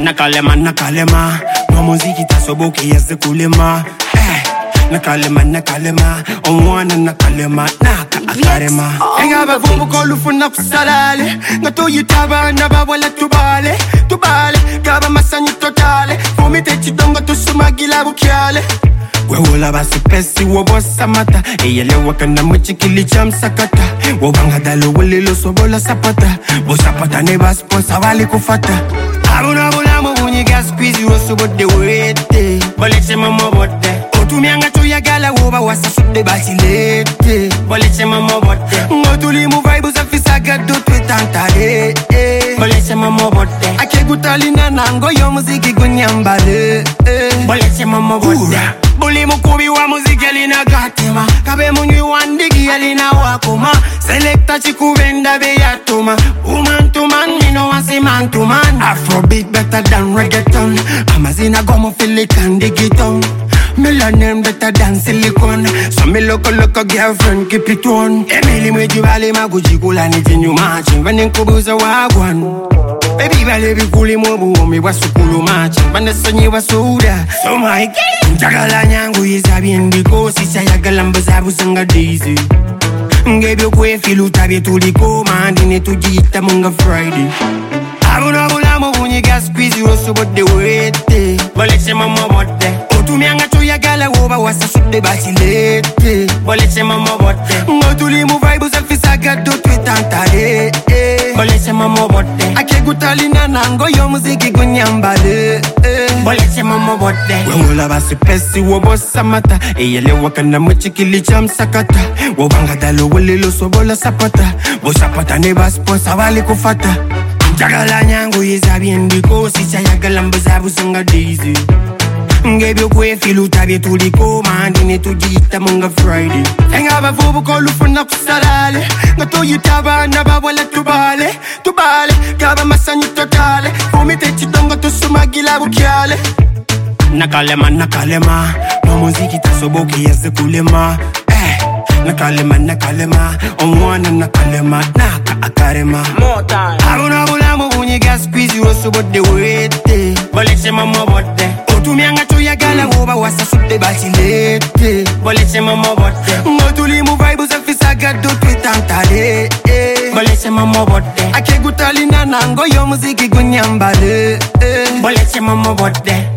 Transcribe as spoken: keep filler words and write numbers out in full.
Nakalema, nakalema, no muziki tasoboki yeze kulema. Eh, nakalema, nakalema, omwana nakalema, naka akarema. Enga bavubu kolufuna kusalale, ngato yitaba nabawala tubale, tubale, kaba masanyi totale, fumite chidongo tusumagila bukyale. Wewola basipesi wobosa mata, eyelewa kana mchikili cha msakata. Wobanga dalo welilo sobola sapata, bo sapata ne basponsa wali kufata. Abuna bula mo bunyiga squeeze roso bode wete, boleche mama bote. Otumianga tuya gala woba wasa sude basilete, boleche mama bote. Ngotuli mu vibe usafisa gado twetantale, boleche mama bote. Ake gutalina nango yo muziki gunyambale, boleche mama bote. Buli mukubi wa muziki alina gatema, kabe munyi wandigi alina wakoma. Selecta chikubenda beyatoma, woman to man, me no want say man to man. Afrobeat better than reggaeton, Amazina gomo feel it and dig it on. Melanin better than silicone, so me loco loco girlfriend keep it on. Emily mweji wale maguji kula ni jinyu machi, vane kubuza wagwan. Baby bale bikuli mwobu ome wasukulu machi, vane sonyi wasuda. So my game, njagala nyangu yizabien biko, sisa yagala mbazabu sanga daisy. Ngebyo kwe filu tabi tuliko, mandine tujita munga Friday. Abuna bula mo bunyiga squeeze roso bode wete, boleche mama bote. Otumianga tuya gala woba wasa sude basilete, boleche mama bote. Ngotuli mu vibe usafisa gado twetantale, boleche mama bote. Ake gutalina nango yo muziki gunyambale, boleche mama bote. Wewola basipesi wobosa mata, eyelewa kana mchikili cha msakata. Wobanga dalo welilo sobola sapata, bo sapata ne basponsa wali kufata. Njagala nyangu yizabien biko, sisa yagala mbazabu sanga daisy. Ngebyo kwe filu tabi tuliko, mandine tujita munga Friday. Enga bavubu kolufuna kusalale, ngato yitaba nabawala tubale, tubale, kaba masanyi totale, fumite chidongo tusumagila bukyale. Nakalema, nakalema, no muziki tasoboki yeze kulema. Eh, nakalema, nakalema, omwana nakalema, naka akarema. More time. Abuna bula mo bunyiga squeeze roso bode wete, boleche mama bote. Otumianga tuya gala woba wasa sude basilete, boleche mama bote. Ngotuli mu vibe usafisa gado twetantale, boleche mama bote. Ake gutalina nango yo muziki gunyambale, boleche mama bote.